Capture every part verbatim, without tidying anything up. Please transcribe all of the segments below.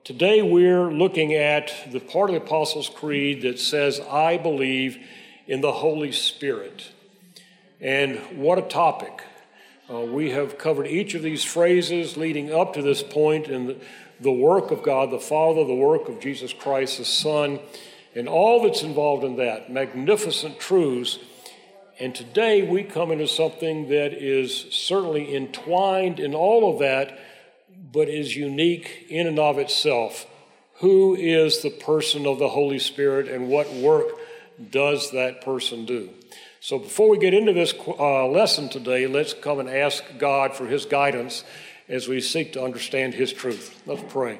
today we're looking at the part of the Apostles' Creed that says, I believe in the Holy Spirit. And what a topic. Uh, we have covered each of these phrases leading up to this point in the, the work of God the Father, the work of Jesus Christ the Son, and all that's involved in that, magnificent truths. And today we come into something that is certainly entwined in all of that, but is unique in and of itself. Who is the person of the Holy Spirit, and what work does that person do? So before we get into this uh, lesson today, let's come and ask God for his guidance as we seek to understand his truth. Let's pray.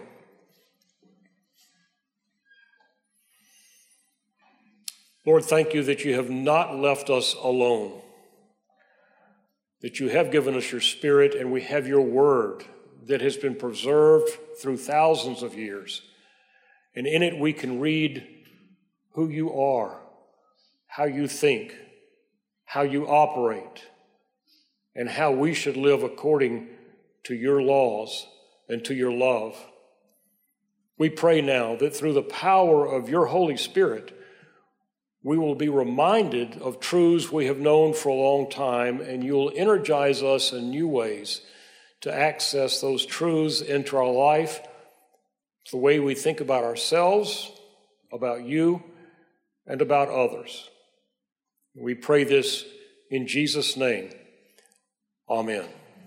Lord, thank you that you have not left us alone, that you have given us your Spirit, and we have your word that has been preserved through thousands of years. And in it we can read who you are, how you think, how you operate, and how we should live according to your laws and to your love. We pray now that through the power of your Holy Spirit, we will be reminded of truths we have known for a long time, and you'll energize us in new ways to access those truths into our life, the way we think about ourselves, about you, and about others. We pray this in Jesus' name. Amen.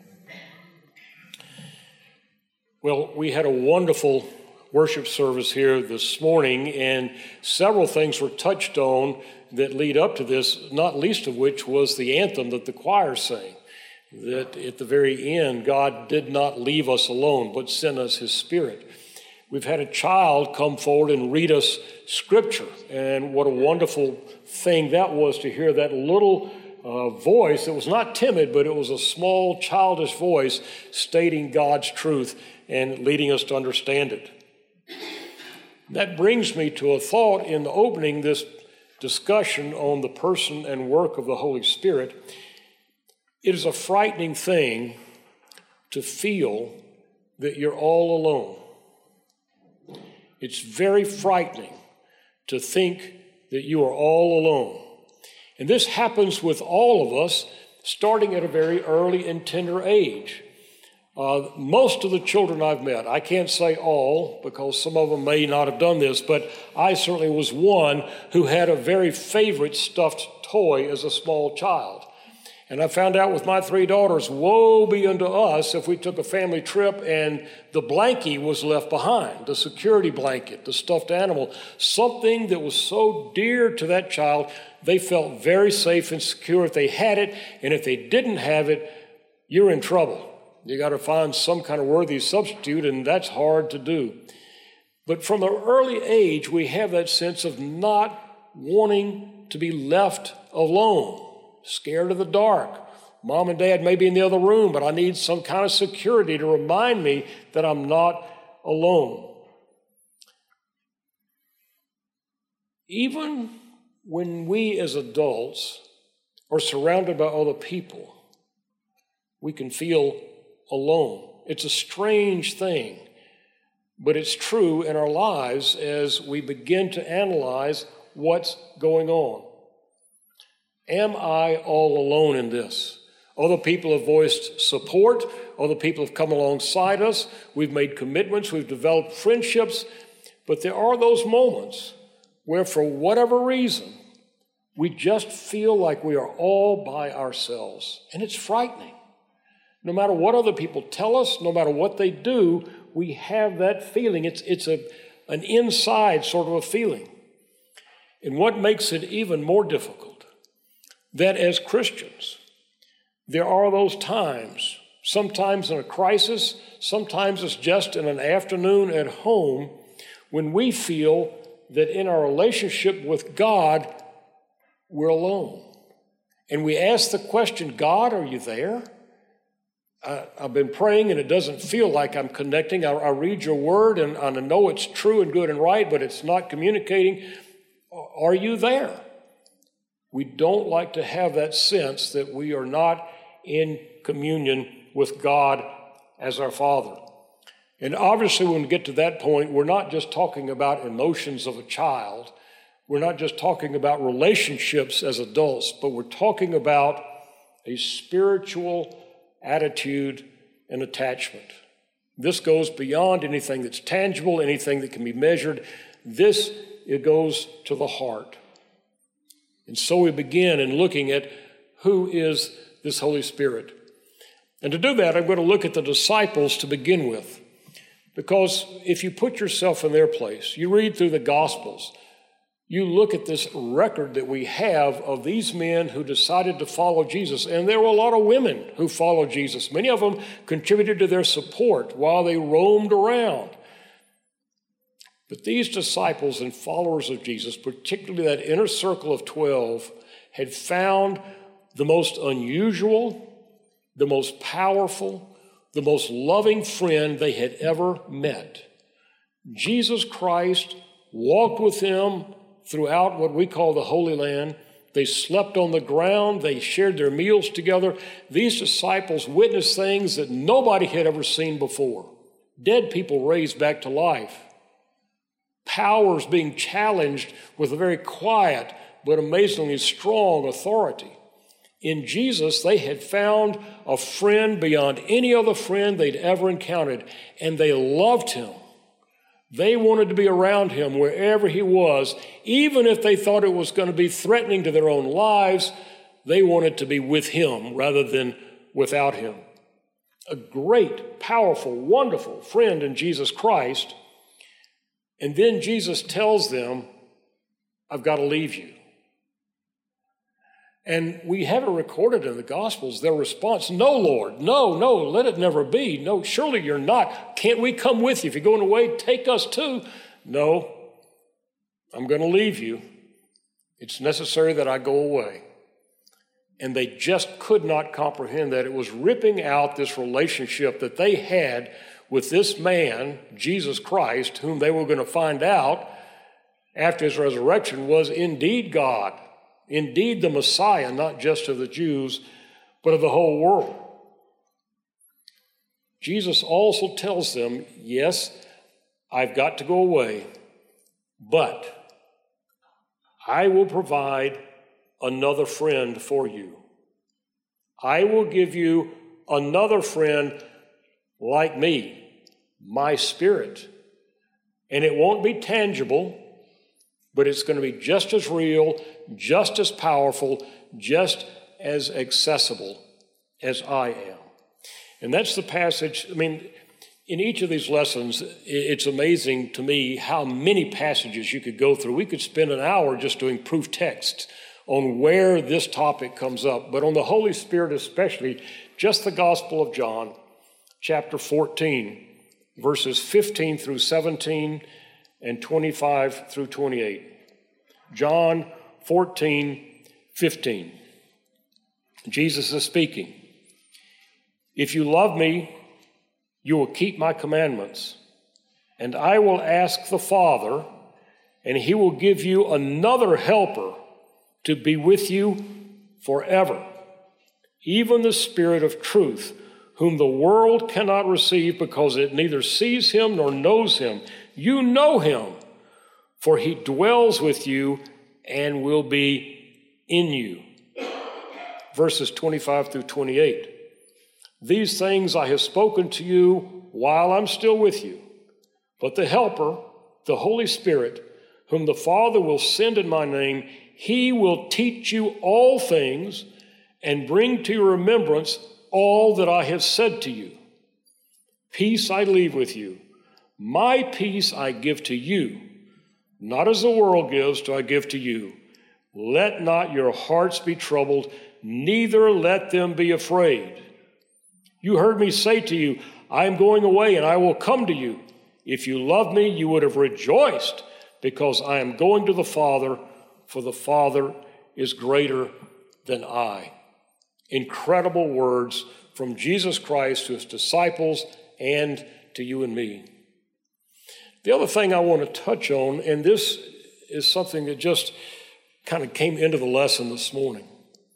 Well, we had a wonderful worship service here this morning, and several things were touched on that lead up to this, not least of which was the anthem that the choir sang, that at the very end, God did not leave us alone, but sent us his Spirit. We've had a child come forward and read us scripture, and what a wonderful thing that was to hear that little uh, voice. It was not timid, but it was a small, childish voice stating God's truth and leading us to understand it. That brings me to a thought in opening this discussion on the person and work of the Holy Spirit. It is a frightening thing to feel that you're all alone. It's very frightening to think that you are all alone. And this happens with all of us, starting at a very early and tender age. Uh, most of the children I've met, I can't say all because some of them may not have done this, but I certainly was one who had a very favorite stuffed toy as a small child. And I found out with my three daughters, woe be unto us if we took a family trip and the blankie was left behind, the security blanket, the stuffed animal, something that was so dear to that child, they felt very safe and secure if they had it, and if they didn't have it, you're in trouble. You got to find some kind of worthy substitute, and that's hard to do. But from an early age, we have that sense of not wanting to be left alone, scared of the dark. Mom and Dad may be in the other room, but I need some kind of security to remind me that I'm not alone. Even when we as adults are surrounded by other people, we can feel alone. It's a strange thing, but it's true in our lives as we begin to analyze what's going on. Am I all alone in this? Other people have voiced support. Other people have come alongside us. We've made commitments. We've developed friendships. But there are those moments where, for whatever reason, we just feel like we are all by ourselves. And it's frightening. No matter what other people tell us, no matter what they do, we have that feeling. It's, it's a, an inside sort of a feeling. And what makes it even more difficult, that as Christians, there are those times, sometimes in a crisis, sometimes it's just in an afternoon at home, when we feel that in our relationship with God, we're alone. And we ask the question, God, are you there? I, I've been praying and it doesn't feel like I'm connecting. I, I read your word and, and I know it's true and good and right, but it's not communicating. Are you there? We don't like to have that sense that we are not in communion with God as our Father. And obviously, when we get to that point, we're not just talking about emotions of a child. We're not just talking about relationships as adults, but we're talking about a spiritual attitude and attachment. This goes beyond anything that's tangible, anything that can be measured. This, it goes to the heart. And so we begin in looking at who is this Holy Spirit. And to do that, I'm going to look at the disciples to begin with. Because if you put yourself in their place, you read through the Gospels, you look at this record that we have of these men who decided to follow Jesus. And there were a lot of women who followed Jesus. Many of them contributed to their support while they roamed around. But these disciples and followers of Jesus, particularly that inner circle of twelve, had found the most unusual, the most powerful, the most loving friend they had ever met. Jesus Christ walked with them throughout what we call the Holy Land. They slept on the ground. They shared their meals together. These disciples witnessed things that nobody had ever seen before. Dead people raised back to life. Powers being challenged with a very quiet but amazingly strong authority. In Jesus, they had found a friend beyond any other friend they'd ever encountered, and they loved him. They wanted to be around him wherever he was. Even if they thought it was going to be threatening to their own lives, they wanted to be with him rather than without him. A great, powerful, wonderful friend in Jesus Christ. And then Jesus tells them, I've got to leave you. And we have it recorded in the Gospels, their response, no, Lord, no, no, let it never be. No, surely you're not. Can't we come with you? If you're going away, take us too. No, I'm going to leave you. It's necessary that I go away. And they just could not comprehend that. It was ripping out this relationship that they had with this man, Jesus Christ, whom they were going to find out after his resurrection was indeed God. Indeed, the Messiah, not just of the Jews, but of the whole world. Jesus also tells them, yes, I've got to go away, but I will provide another friend for you. I will give you another friend like me, my Spirit. And it won't be tangible, but it's going to be just as real, just as powerful, just as accessible as I am. And that's the passage. I mean, in each of these lessons, it's amazing to me how many passages you could go through. We could spend an hour just doing proof texts on where this topic comes up. But on the Holy Spirit especially, just the Gospel of John, chapter fourteen, verses fifteen through seventeen, and twenty-five through twenty-eight. John fourteen, fifteen. Jesus is speaking. If you love me, you will keep my commandments, and I will ask the Father, and he will give you another helper to be with you forever, even the Spirit of truth, whom the world cannot receive because it neither sees him nor knows him. You know him, for he dwells with you and will be in you. Verses twenty-five through twenty-eight. These things I have spoken to you while I'm still with you. But the Helper, the Holy Spirit, whom the Father will send in my name, he will teach you all things and bring to your remembrance all that I have said to you. Peace I leave with you. My peace I give to you. Not as the world gives do I give to you. Let not your hearts be troubled, neither let them be afraid. You heard me say to you, I am going away and I will come to you. If you loved me, you would have rejoiced because I am going to the Father, for the Father is greater than I. Incredible words from Jesus Christ to his disciples and to you and me. The other thing I want to touch on, and this is something that just kind of came into the lesson this morning.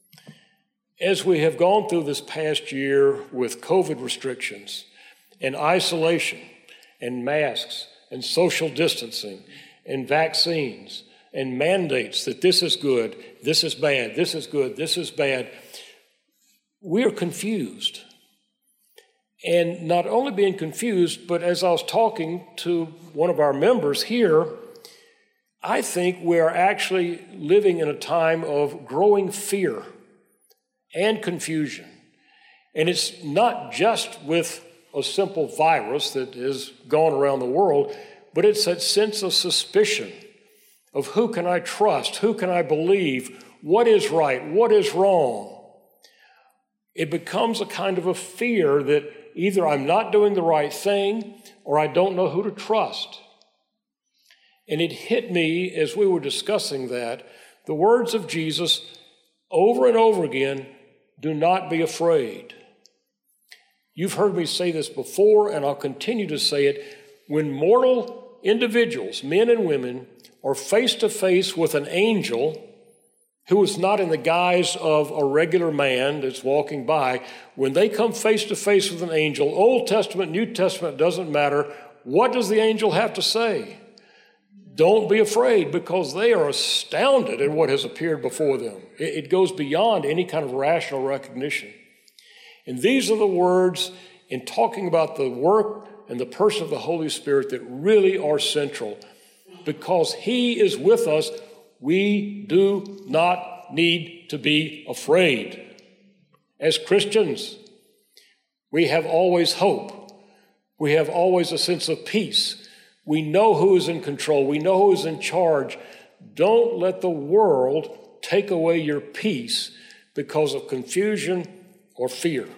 As we have gone through this past year with COVID restrictions and isolation, and masks and social distancing and vaccines and mandates that this is good, this is bad, this is good, this is bad, we are confused. And not only being confused, but as I was talking to one of our members here, I think we are actually living in a time of growing fear and confusion. And it's not just with a simple virus that has gone around the world, but it's that sense of suspicion of who can I trust, who can I believe, what is right, what is wrong. It becomes a kind of a fear that either I'm not doing the right thing or I don't know who to trust. And it hit me as we were discussing that, the words of Jesus over and over again, do not be afraid. You've heard me say this before, and I'll continue to say it. When mortal individuals, men and women, are face to face with an angel who is not in the guise of a regular man that's walking by, when they come face to face with an angel, Old Testament, New Testament, doesn't matter, what does the angel have to say? Don't be afraid, because they are astounded at what has appeared before them. It goes beyond any kind of rational recognition. And these are the words in talking about the work and the person of the Holy Spirit that really are central. Because He is with us, we do not need to be afraid. As Christians, we have always hope. We have always a sense of peace. We know who is in control. We know who is in charge. Don't let the world take away your peace because of confusion or fear.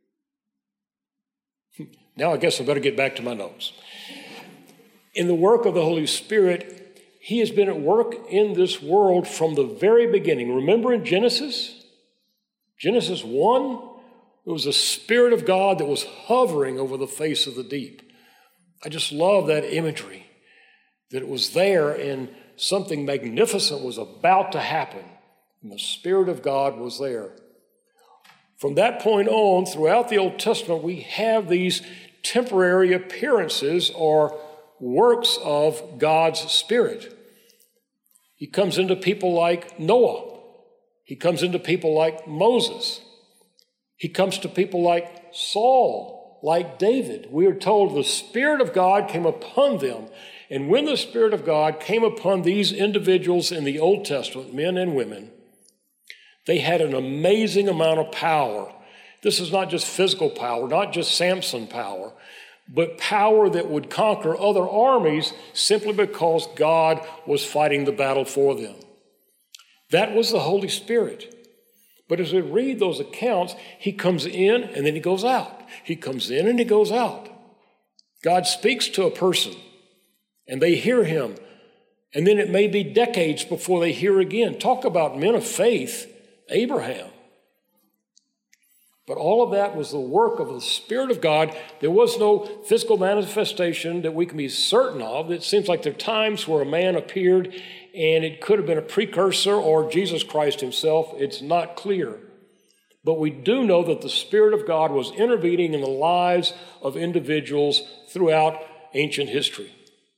Now I guess I better get back to my notes. In the work of the Holy Spirit, He has been at work in this world from the very beginning. Remember in Genesis? Genesis one, it was the Spirit of God that was hovering over the face of the deep. I just love that imagery, that it was there and something magnificent was about to happen, and the Spirit of God was there. From that point on, throughout the Old Testament, we have these temporary appearances or works of God's Spirit. He comes into people like Noah. He comes into people like Moses. He comes to people like Saul, like David. We are told the Spirit of God came upon them. And when the Spirit of God came upon these individuals in the Old Testament, men and women, they had an amazing amount of power. This is not just physical power, not just Samson power, but power that would conquer other armies simply because God was fighting the battle for them. That was the Holy Spirit. But as we read those accounts, He comes in and then He goes out. He comes in and He goes out. God speaks to a person and they hear Him. And then it may be decades before they hear again. Talk about men of faith, Abraham. But all of that was the work of the Spirit of God. There was no physical manifestation that we can be certain of. It seems like there are times where a man appeared and it could have been a precursor or Jesus Christ Himself. It's not clear. But we do know that the Spirit of God was intervening in the lives of individuals throughout ancient history.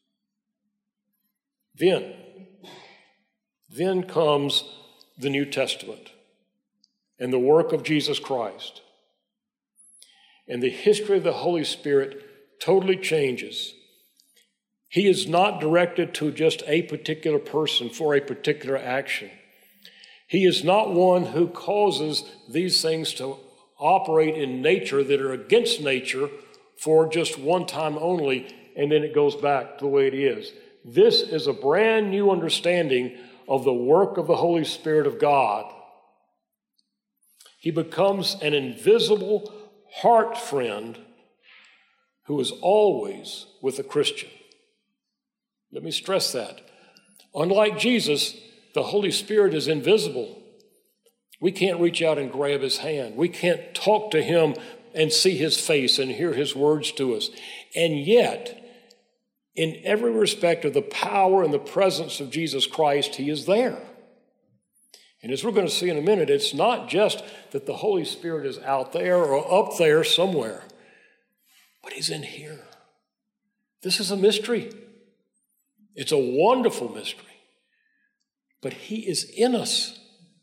Then, then comes the New Testament and the work of Jesus Christ. And the history of the Holy Spirit totally changes. He is not directed to just a particular person for a particular action. He is not one who causes these things to operate in nature that are against nature for just one time only, and then it goes back to the way it is. This is a brand new understanding of the work of the Holy Spirit of God. He becomes an invisible heart friend who is always with a Christian. Let me stress that. Unlike Jesus, the Holy Spirit is invisible. We can't reach out and grab His hand. We can't talk to Him and see His face and hear His words to us. And yet, in every respect of the power and the presence of Jesus Christ, He is there. And as we're going to see in a minute, it's not just that the Holy Spirit is out there or up there somewhere, but He's in here. This is a mystery. It's a wonderful mystery. But he is in us.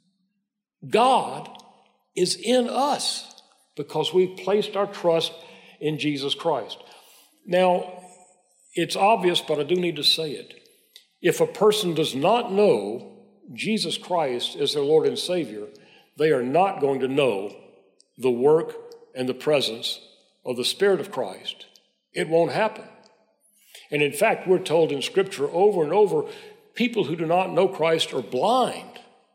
God is in us because we've placed our trust in Jesus Christ. Now, it's obvious, but I do need to say it. If a person does not know Jesus Christ as their Lord and Savior, they are not going to know the work and the presence of the Spirit of Christ. It won't happen. And in fact, we're told in Scripture over and over, people who do not know Christ are blind.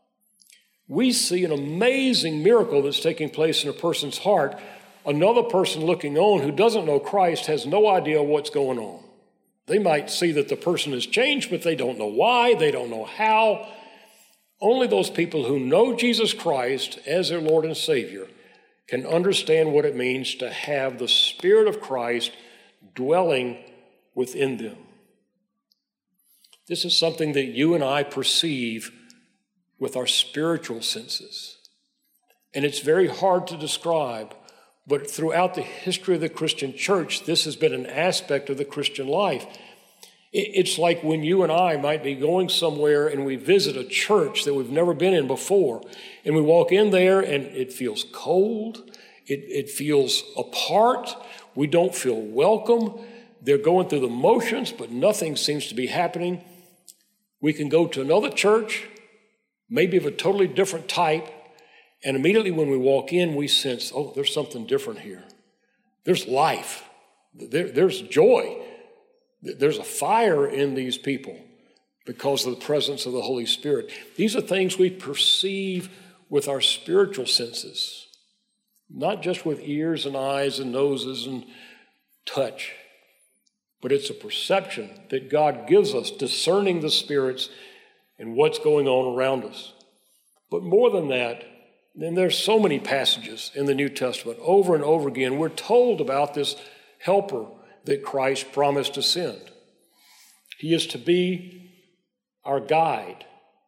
We see an amazing miracle that's taking place in a person's heart. Another person looking on who doesn't know Christ has no idea what's going on. They might see that the person has changed, but they don't know why, they don't know how. Only those people who know Jesus Christ as their Lord and Savior can understand what it means to have the Spirit of Christ dwelling within them. This is something that you and I perceive with our spiritual senses. And it's very hard to describe, but throughout the history of the Christian church, this has been an aspect of the Christian life. It's like when you and I might be going somewhere and we visit a church that we've never been in before, and we walk in there and it feels cold, it, it feels apart, we don't feel welcome, they're going through the motions, but nothing seems to be happening. We can go to another church, maybe of a totally different type, and immediately when we walk in, we sense, oh, there's something different here. There's life. There, there's joy. There's a fire in these people because of the presence of the Holy Spirit. These are things we perceive with our spiritual senses, not just with ears and eyes and noses and touch, but it's a perception that God gives us, discerning the spirits and what's going on around us. But more than that, then there's so many passages in the New Testament, over and over again, we're told about this helper that Christ promised to send. He is to be our guide.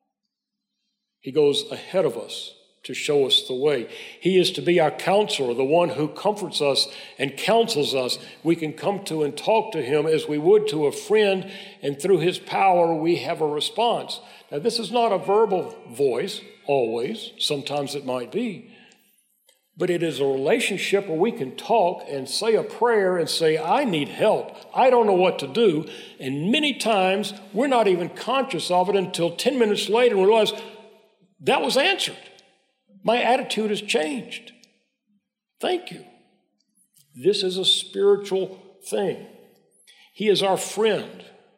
He goes ahead of us to show us the way. He is to be our counselor, the one who comforts us and counsels us. We can come to and talk to him as we would to a friend, and through his power we have a response. Now, this is not a verbal voice, always. Sometimes it might be. But it is a relationship where we can talk and say a prayer and say, I need help. I don't know what to do. And many times we're not even conscious of it until ten minutes later we realize that was answered. My attitude has changed. Thank you. This is a spiritual thing. He is our friend.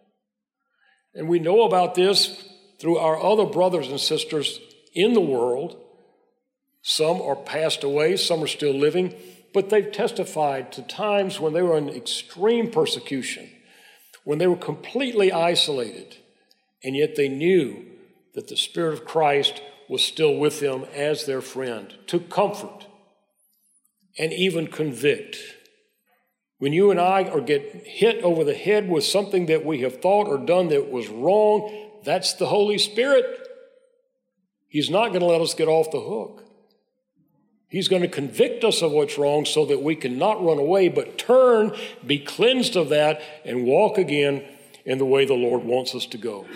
And we know about this through our other brothers and sisters in the world. Some are passed away, some are still living, but they've testified to times when they were in extreme persecution, when they were completely isolated, and yet they knew that the Spirit of Christ was still with them as their friend, to comfort and even convict. When you and I are get hit over the head with something that we have thought or done that was wrong, that's the Holy Spirit. He's not going to let us get off the hook. He's going to convict us of what's wrong so that we can not run away, but turn, be cleansed of that, and walk again in the way the Lord wants us to go.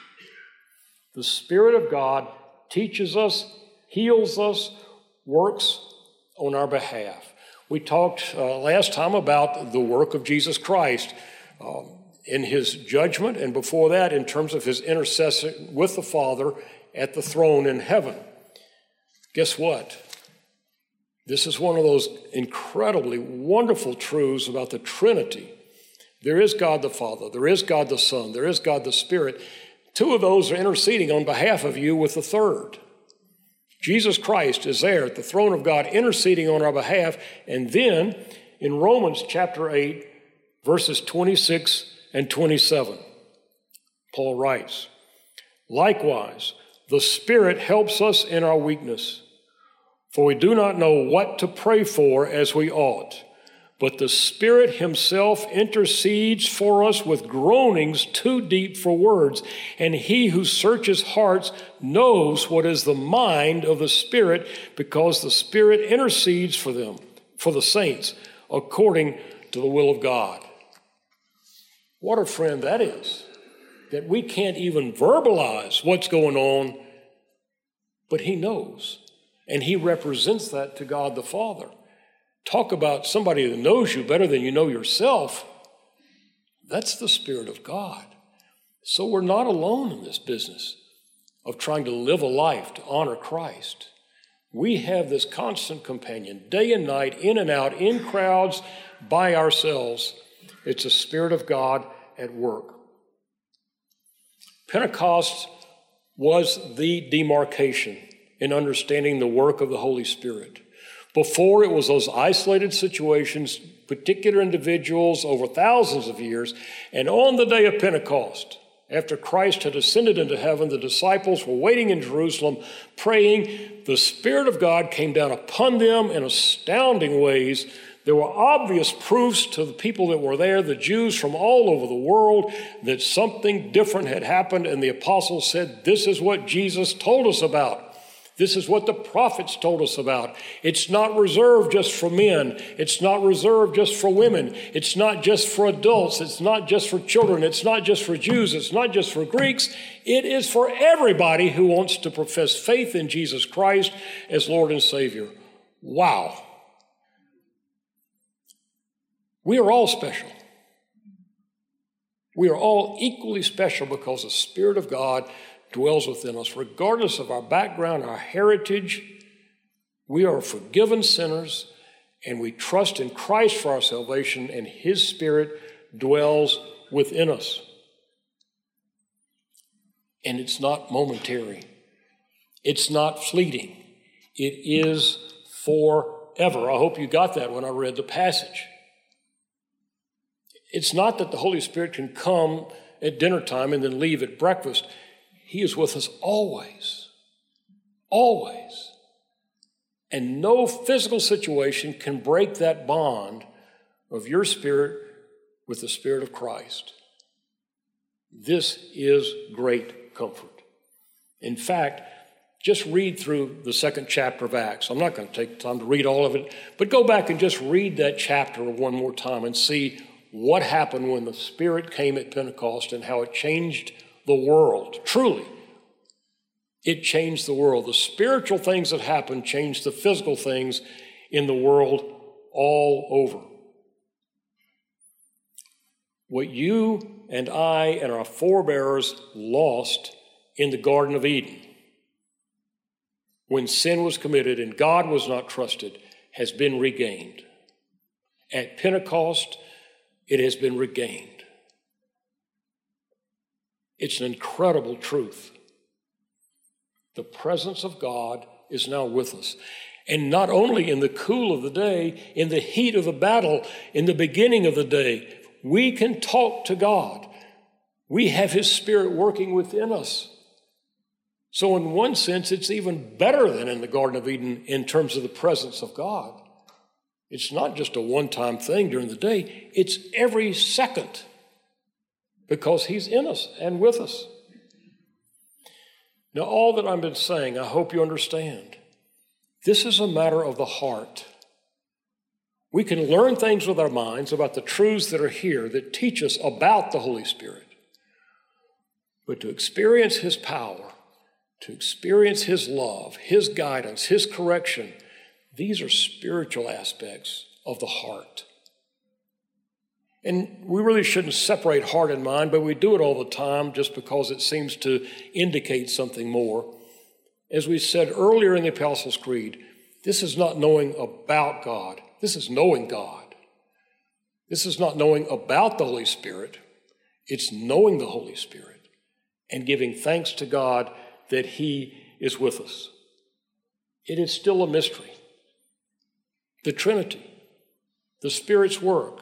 The Spirit of God teaches us, heals us, works on our behalf. We talked uh, last time about the work of Jesus Christ um, in his judgment, and before that in terms of his intercession with the Father at the throne in heaven. Guess what? This is one of those incredibly wonderful truths about the Trinity. There is God the Father, there is God the Son, there is God the Spirit. Two of those are interceding on behalf of you with the third. Jesus Christ is there at the throne of God interceding on our behalf. And then in Romans chapter eight, verses twenty-six and twenty-seven, Paul writes, likewise, the Spirit helps us in our weakness, for we do not know what to pray for as we ought. But the Spirit himself intercedes for us with groanings too deep for words. And he who searches hearts knows what is the mind of the Spirit, because the Spirit intercedes for them, for the saints, according to the will of God. What a friend that is, that we can't even verbalize what's going on, but he knows, and he represents that to God the Father. Talk about somebody that knows you better than you know yourself. That's the Spirit of God. So we're not alone in this business of trying to live a life to honor Christ. We have this constant companion, day and night, in and out, in crowds, by ourselves. It's the Spirit of God at work. Pentecost was the demarcation in understanding the work of the Holy Spirit. Before, it was those isolated situations, particular individuals over thousands of years. And on the day of Pentecost, after Christ had ascended into heaven, the disciples were waiting in Jerusalem, praying. The Spirit of God came down upon them in astounding ways. There were obvious proofs to the people that were there, the Jews from all over the world, that something different had happened. And the apostles said, this is what Jesus told us about. This is what the prophets told us about. It's not reserved just for men. It's not reserved just for women. It's not just for adults. It's not just for children. It's not just for Jews. It's not just for Greeks. It is for everybody who wants to profess faith in Jesus Christ as Lord and Savior. Wow. We are all special. We are all equally special because the Spirit of God dwells within us. Regardless of our background, our heritage, we are forgiven sinners, and we trust in Christ for our salvation, and His Spirit dwells within us. And it's not momentary. It's not fleeting. It is forever. I hope you got that when I read the passage. It's not that the Holy Spirit can come at dinner time and then leave at breakfast. He is with us always, always. And no physical situation can break that bond of your spirit with the Spirit of Christ. This is great comfort. In fact, just read through the second chapter of Acts. I'm not going to take time to read all of it, but go back and just read that chapter one more time and see what happened when the Spirit came at Pentecost and how it changed the world. Truly, it changed the world. The spiritual things that happened changed the physical things in the world all over. What you and I and our forebears lost in the Garden of Eden when sin was committed and God was not trusted has been regained. At Pentecost, it has been regained. It's an incredible truth. The presence of God is now with us. And not only in the cool of the day, in the heat of the battle, in the beginning of the day, we can talk to God. We have His Spirit working within us. So in one sense, it's even better than in the Garden of Eden in terms of the presence of God. It's not just a one-time thing during the day. It's every second, because He's in us and with us. Now, all that I've been saying, I hope you understand. This is a matter of the heart. We can learn things with our minds about the truths that are here that teach us about the Holy Spirit. But to experience His power, to experience His love, His guidance, His correction, these are spiritual aspects of the heart. And we really shouldn't separate heart and mind, but we do it all the time just because it seems to indicate something more. As we said earlier in the Apostles' Creed, this is not knowing about God. This is knowing God. This is not knowing about the Holy Spirit. It's knowing the Holy Spirit and giving thanks to God that He is with us. It is still a mystery. The Trinity, the Spirit's work,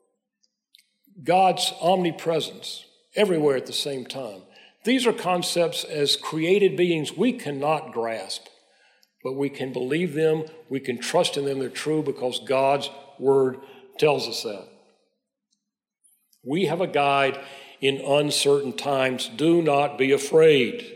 God's omnipresence everywhere at the same time. These are concepts as created beings we cannot grasp, but we can believe them, we can trust in them, they're true because God's Word tells us that. We have a guide in uncertain times. Do not be afraid.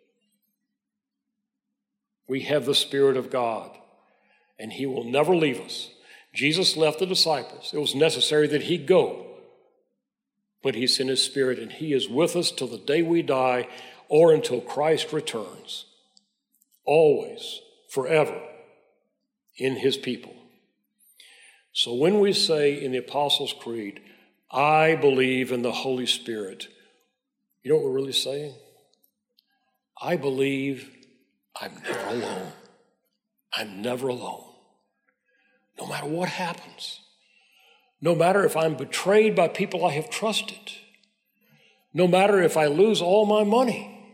We have the Spirit of God, and He will never leave us. Jesus left the disciples. It was necessary that He go. but he sent his Spirit, and he is with us till the day we die or until Christ returns, always, forever, in his people. So when we say in the Apostles' Creed, I believe in the Holy Spirit, you know what we're really saying? I believe I'm never alone. I'm never alone. No matter what happens, no matter if I'm betrayed by people I have trusted, no matter if I lose all my money,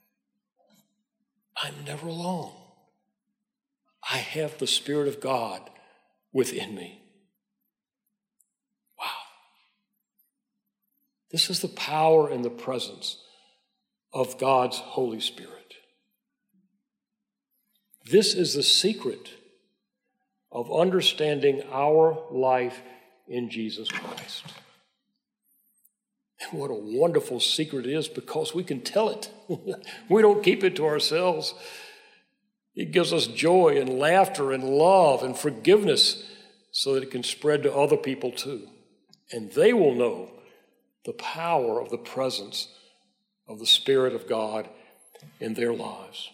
I'm never alone. I have the Spirit of God within me. Wow. This is the power and the presence of God's Holy Spirit. This is the secret of understanding our life in Jesus Christ. And what a wonderful secret it is, because we can tell it. We don't keep it to ourselves. It gives us joy and laughter and love and forgiveness so that it can spread to other people too. And they will know the power of the presence of the Spirit of God in their lives.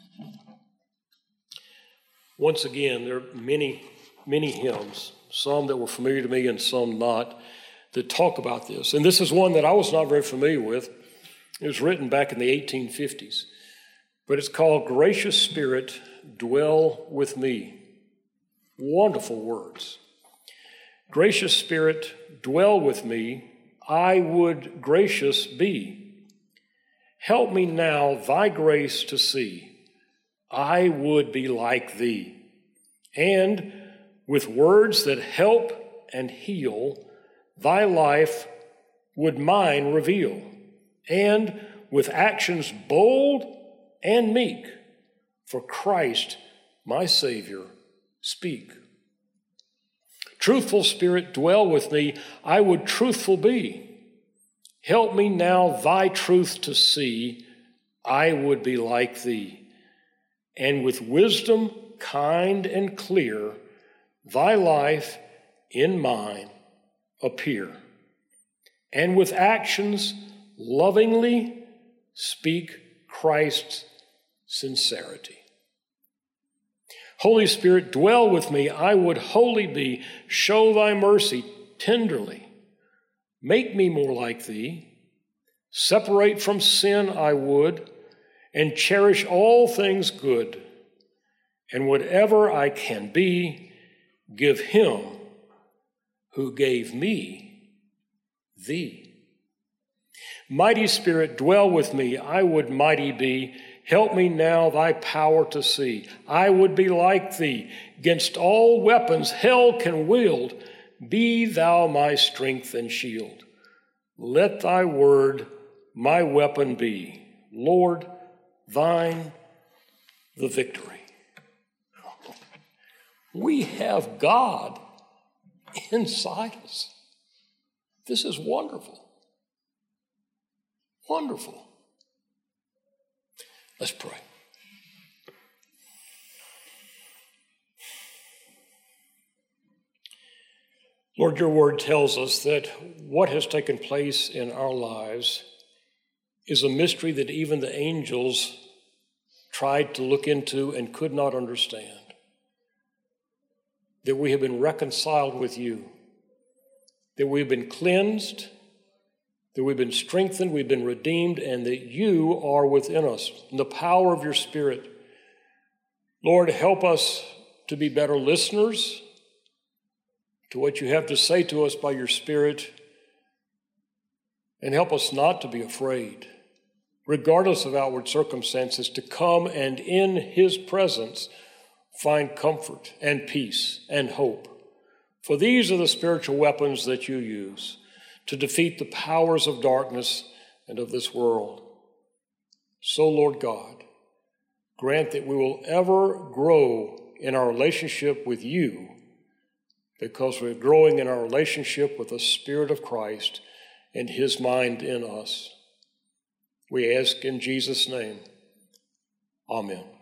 Once again, there are many, many hymns, some that were familiar to me and some not, that talk about this. And this is one that I was not very familiar with. It was written back in the eighteen fifties. But it's called Gracious Spirit, Dwell with Me. Wonderful words. Gracious Spirit, dwell with me, I would gracious be. Help me now thy grace to see, I would be like thee. And with words that help and heal, thy life would mine reveal. And with actions bold and meek, for Christ, my Savior, speak. Truthful Spirit, dwell with me, I would truthful be. Help me now thy truth to see, I would be like thee. And with wisdom kind and clear, thy life in mine appear. And with actions lovingly speak Christ's sincerity. Holy Spirit, dwell with me, I would wholly be. Show thy mercy tenderly. Make me more like thee. Separate from sin I would, and cherish all things good. And whatever I can be, give him who gave me thee. Mighty Spirit, dwell with me, I would mighty be. Help me now thy power to see. I would be like thee. 'Gainst all weapons hell can wield, be thou my strength and shield. Let thy word my weapon be. Lord, thine the victory. We have God inside us. This is wonderful. Wonderful. Let's pray. Lord, your word tells us that what has taken place in our lives is a mystery that even the angels tried to look into and could not understand. That we have been reconciled with you, that we've been cleansed, that we've been strengthened, we've been redeemed, and that you are within us in the power of your Spirit. Lord, help us to be better listeners to what you have to say to us by your Spirit, and help us not to be afraid, regardless of outward circumstances, to come and in his presence find comfort and peace and hope. For these are the spiritual weapons that you use to defeat the powers of darkness and of this world. So, Lord God, grant that we will ever grow in our relationship with you, because we're growing in our relationship with the Spirit of Christ and his mind in us. We ask in Jesus' name. Amen.